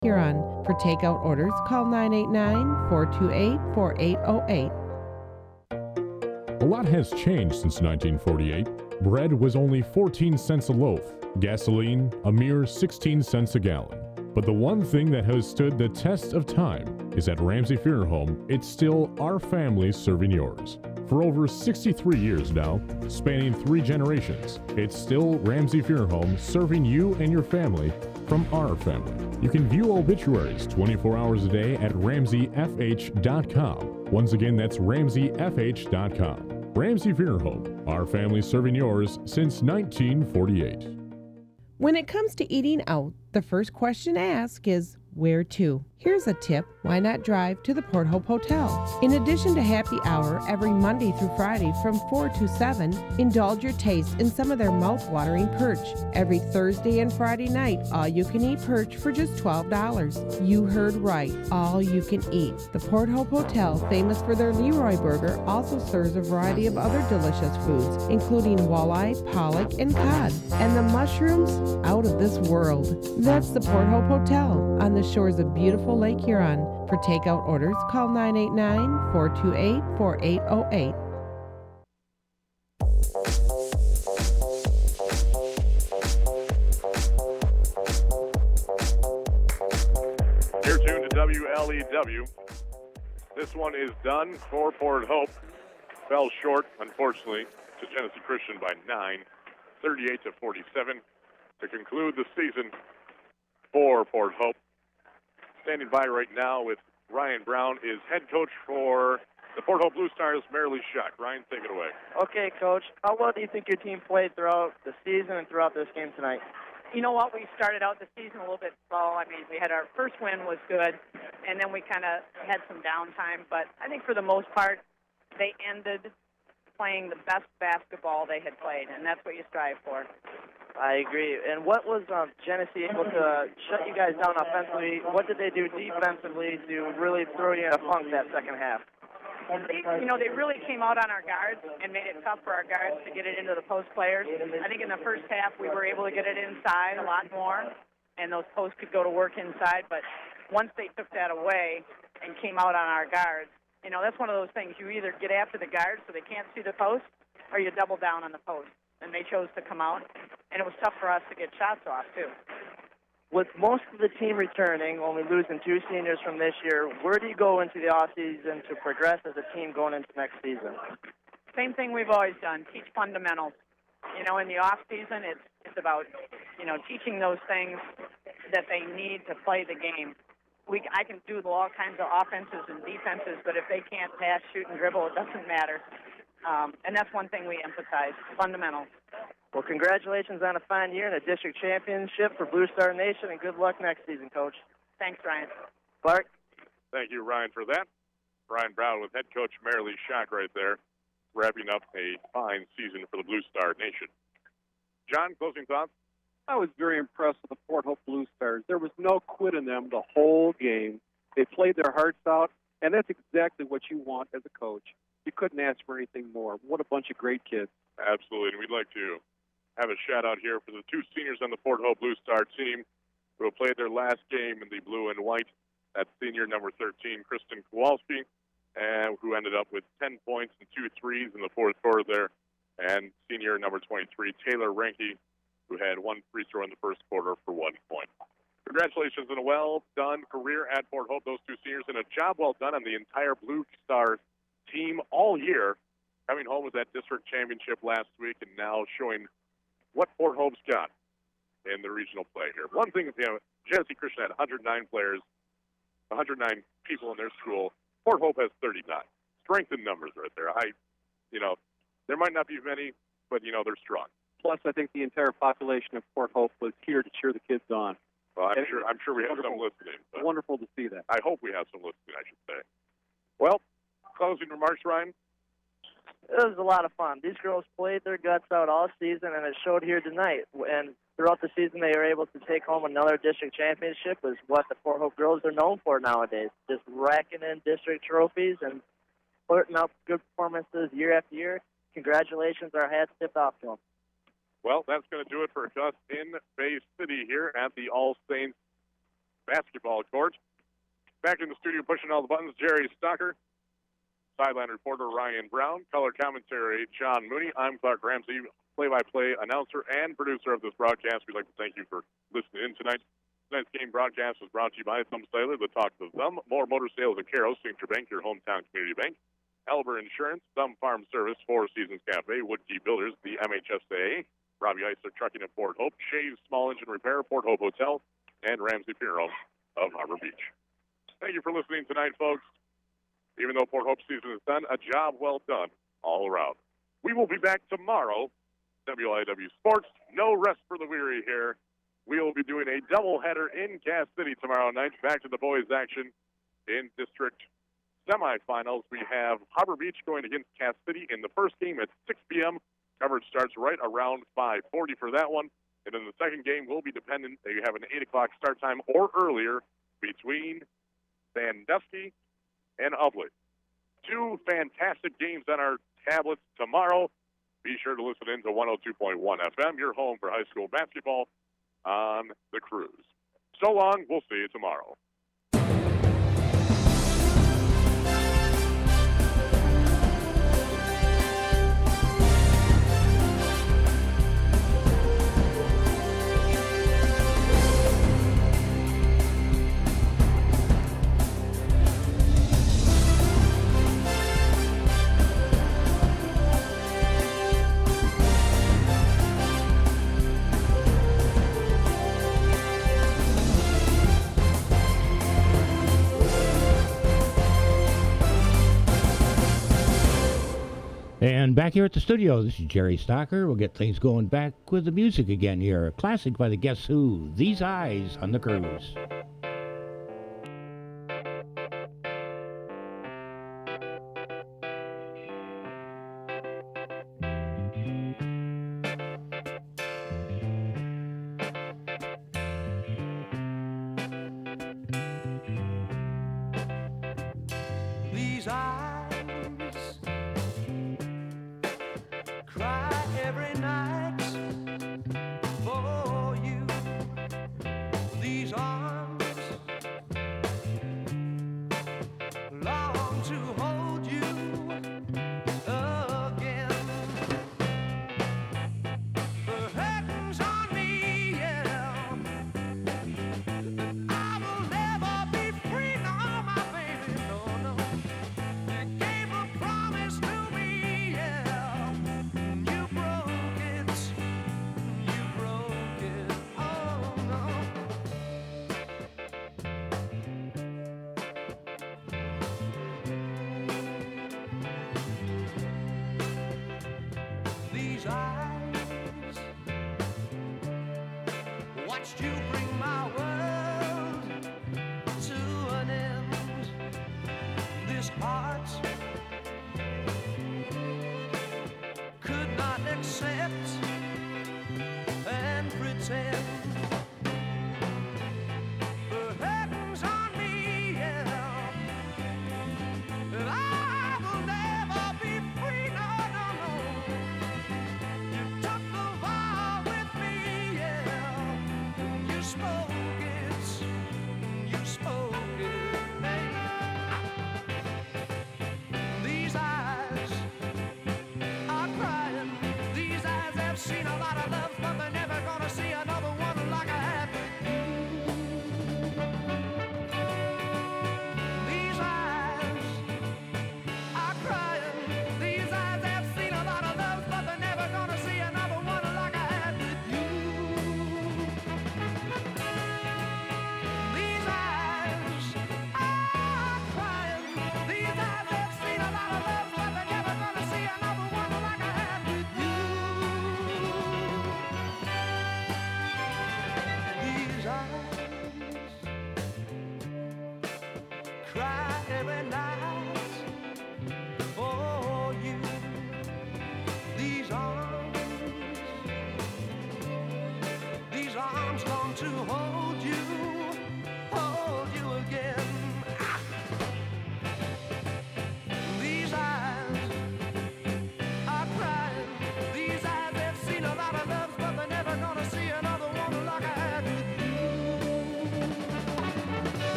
Huron. For takeout orders, call 989-428-4808. A lot has changed since 1948. Bread was only 14 cents a loaf, gasoline a mere 16 cents a gallon. But the one thing that has stood the test of time is at Ramsey Funeral Home, it's still our family serving yours. For over 63 years now, spanning 3 generations, it's still Ramsey Funeral Home serving you and your family from our family. You can view obituaries 24 hours a day at RamseyFH.com. Once again, that's RamseyFH.com. Ramsey Funeral Home, our family serving yours since 1948. When it comes to eating out, the first question asked is, where to? Here's a tip. Why not drive to the Port Hope Hotel? In addition to happy hour every Monday through Friday from 4 to 7, indulge your taste in some of their mouth-watering perch. Every Thursday and Friday night, all-you-can-eat perch for just $12. You heard right, all you can eat. The Port Hope Hotel, famous for their Leroy Burger, also serves a variety of other delicious foods, including walleye, pollock, and cod. And the mushrooms, out of this world. That's the Port Hope Hotel on the shores of beautiful Lake Huron. For takeout orders, call 989-428-4808. You're tuned to WLEW. This one is done for Port Hope. Fell short, unfortunately, to Genesee Christian by 9, 38-47, to conclude the season for Port Hope. Standing by right now with Ryan Brown is head coach for the Port Hope Blue Stars, Marilee Shuck. Ryan, take it away. Okay, Coach. How well do you think your team played throughout the season and throughout this game tonight? You know what? We started out the season a little bit slow. I mean, we had our first win was good, and then we kind of had some downtime. But I think for the most part, they ended playing the best basketball they had played, and that's what you strive for. I agree. And what was Genesee able to shut you guys down offensively? What did they do defensively to really throw you in a funk that second half? They really came out on our guards and made it tough for our guards to get it into the post players. I think in the first half we were able to get it inside a lot more, and those posts could go to work inside. But once they took that away and came out on our guards, that's one of those things. You either get after the guards so they can't see the post, or you double down on the post. And they chose to come out, and it was tough for us to get shots off, too. With most of the team returning, only losing 2 seniors from this year, where do you go into the offseason to progress as a team going into next season? Same thing we've always done, teach fundamentals. In the offseason, it's about, teaching those things that they need to play the game. I can do all kinds of offenses and defenses, but if they can't pass, shoot, and dribble, it doesn't matter. And that's one thing we emphasize, fundamentals. Well, congratulations on a fine year and a district championship for Blue Star Nation, and good luck next season, Coach. Thanks, Ryan. Clark? Thank you, Ryan, for that. Ryan Brown with head coach Marilee Shuck right there, wrapping up a fine season for the Blue Star Nation. John, closing thoughts? I was very impressed with the Port Hope Blue Stars. There was no quit in them the whole game. They played their hearts out, and that's exactly what you want as a coach. You couldn't ask for anything more. What a bunch of great kids. Absolutely, and we'd like to have a shout-out here for the 2 seniors on the Port Hope Blue Star team who have played their last game in the blue and white. That's senior number 13, Kristen Kowalski, who ended up with 10 points and 2 threes in the fourth quarter there, and senior number 23, Taylor Renke, who had 1 free throw in the first quarter for 1 point. Congratulations on a well-done career at Port Hope, those 2 seniors, and a job well done on the entire Blue Star team all year, coming home with that district championship last week and now showing what Port Hope's got in the regional play here. One thing is, Genesee Christian had 109 players, 109 people in their school. Port Hope has 39. Strength in numbers right there. There might not be many, but, they're strong. Plus, I think the entire population of Port Hope was here to cheer the kids on. Well, I'm sure we have some listening. Wonderful to see that. I hope we have some listening, I should say. Well, closing remarks, Ryan? It was a lot of fun. These girls played their guts out all season, and it showed here tonight. And throughout the season, they were able to take home another district championship, is what the Port Hope girls are known for nowadays. Just racking in district trophies and putting up good performances year after year. Congratulations. Our hats tipped off to them. Well, that's going to do it for us in Bay City here at the All Saints basketball court. Back in the studio pushing all the buttons, Jerry Stocker. Sideline reporter Ryan Brown. Color commentary John Mooney. I'm Clark Ramsey, play-by-play announcer and producer of this broadcast. We'd like to thank you for listening in tonight. Tonight's game broadcast was brought to you by Thumb Sailor, the talk of Thumb, More Motor Sales at Caro, Signature Bank, your hometown community bank, Elber Insurance, Thumb Farm Service, Four Seasons Cafe, Woodkey Builders, the MHSA, Robbie Eisler Trucking at Fort Hope, Shays Small Engine Repair, Fort Hope Hotel, and Ramsey Funeral of Harbor Beach. Thank you for listening tonight, folks. Even though Fort Hope's season is done, a job well done all around. We will be back tomorrow, WIW Sports. No rest for the weary here. We will be doing a doubleheader in Cass City tomorrow night. Back to the boys' action in district semifinals. We have Harbor Beach going against Cass City in the first game at 6 p.m. Coverage starts right around 5:40 for that one. And then the second game will be dependent. They have an 8 o'clock start time or earlier between Sandusky and Ubley. Two fantastic games on our tablets tomorrow. Be sure to listen in to 102.1 FM, your home for high school basketball on the Cruise. So long. We'll see you tomorrow. And back here at the studio, this is Jerry Stocker. We'll get things going back with the music again here. A classic by the Guess Who, These Eyes on the Cruise. These eyes cry every night for you. These arms long to hold you again. The curtains on me, yeah. I will never be free, no, my baby, no, no. You gave a promise to me, yeah. You broke it, oh no. These eyes watched you bring my world to an end. This heart could not accept and pretend. The curtains on me, yeah. And I will never be free, no, no, no. You took the vow with me, yeah. You spoke it, babe. These eyes are crying. These eyes have seen a lot of love, but they're never gonna see another one like I have with you. These eyes are crying. These eyes have seen a lot of love, but they're never gonna see another one like I had with you. These eyes are crying. These eyes have seen a lot of love, but they're never gonna see another one like I had with you. These eyes cry every night for you. These arms long to hold